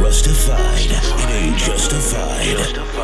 Rustified. It ain't justified.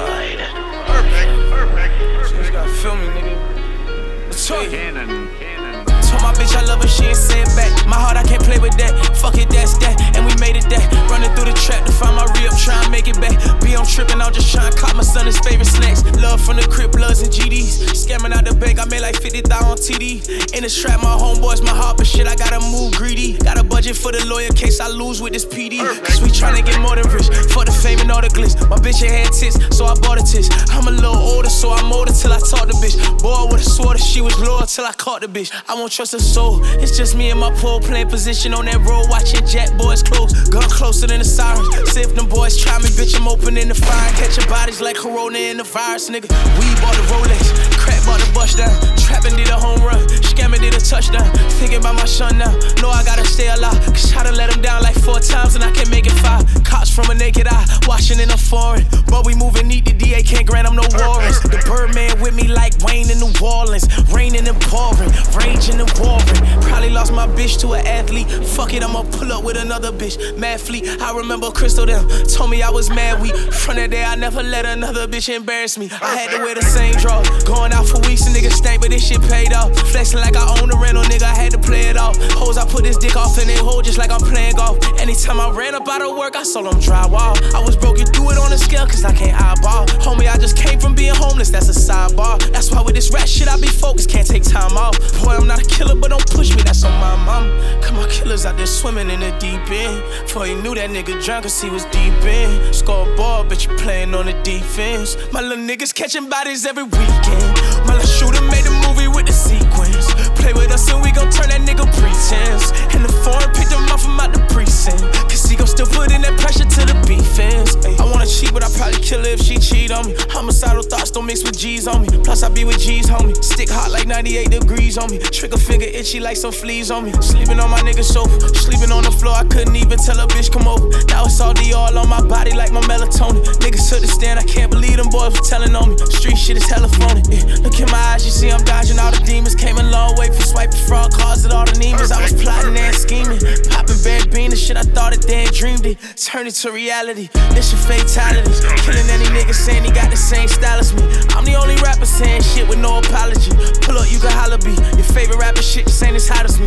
Perfect. You gotta feel me, nigga. Let's talk. Cannon. Told my bitch I love her, she ain't say it back. My heart, I can't play with that. Fuck it, that's that. And we made it that. Running through the trap to find my re-up, try and make it back. Be on trippin', I'm just trying to cop my son his favorite snacks. Love from the crib, bloods and GDs. Scamming out the bank, I made like 50,000 on TD. In the trap, my homeboys, my heart, but shit, I gotta move greedy. Got a budget for the lawyer case I lose with this PD. Cause we tryna get more than rich. For the fame and all the glitz. My bitch ain't had tits, so I bought a tits. I'm a little older, so I'm older till I taught the bitch. Boy, would've swore that she was loyal till I caught the bitch. I won't trust her soul. It's just me and my pole playing position on that road, watching Jack boys close. Gun closer than the sirens. See if them boys try me, bitch, I'm opening the fire. Catching bodies like Corona in the virus, nigga. We bought the Rolex, crack bought the bust down. Trapping did a home run, scamming did a touchdown. Thinking about my son now, know I gotta stay alive. Cause I done let him down like 4 times and I can't make it 5. Cops from a naked eye, watching in a foreign. But we moving neat, the DA can't grant him no warrants. The Birdman with me like Wayne in New Orleans. Raining and pouring, raging and warring. Probably lost my bitch to an athlete. Fuck it, I'ma pull up with another bitch. Mad fleet, I remember Crystal them told me I was mad weak. From that day I never let another bitch embarrass me. I had to wear the same draw. Going out for weeks, a nigga stank, but this shit paid off. Flexing like I own a rental, nigga, I had to play it off. Hoes, I put this dick off and they hold just like I'm playing golf. Anytime I ran up out of work, I sold them drywall. I was broke, you threw it on the scale, cause I can't eyeball. Homie, I just came from being homeless, that's a sidebar. That's why with this rap shit I be focused, can't take time off. Boy, I'm not a killer, but don't push me, that's on my mama. Cause my killers out there swimming in the deep end. Before you knew that nigga drunk, cause he was deep in. Scoreboard, but you playing on the defense. My little niggas catching bodies every weekend. My little shooter made a movie with the sequence. Play with us and we gon' turn that nigga pretense. And the foreign picked him up from out the precinct. Cause he gon' still put in that pressure to the defense. I wanna cheat, but I probably kill her if she cheat on me. Homicidal thoughts don't mix with G's on me. Plus I be with G's, homie. Stick hot like 98 degrees on me. Trigger finger itchy like some fleas on me. Sleeping on my nigga's sofa. Sleeping on the floor, I couldn't even tell a bitch come over. Now it's all all on my body like my melatonin. Niggas took the stand, I can't believe them boys were telling on me. Street shit is hella phony. Yeah. Look in my eyes, you see I'm dodging all the demons. Came a long way from swiping fraud cards at all the Nemas. I was plotting and scheming. Popping bad bean, the shit I thought it then dreamed it. Turned it to reality. This shit fatality. Killing any nigga saying he got the same style as me. I'm the only rapper saying shit with no apology. Pull up, you can holla be. Your favorite rapper shit just ain't as hot as me.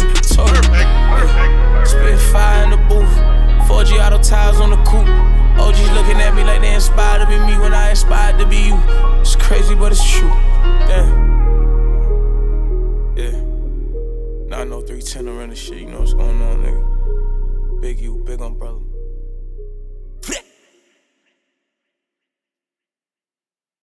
Perfect. Spit fire in the booth. 4G auto tires on the coupe. OGs looking at me like they inspired to be me when I inspired to be you. It's crazy, but it's true. Damn. Yeah. 90310 to run the shit. You know what's going on, nigga. Big you, big umbrella.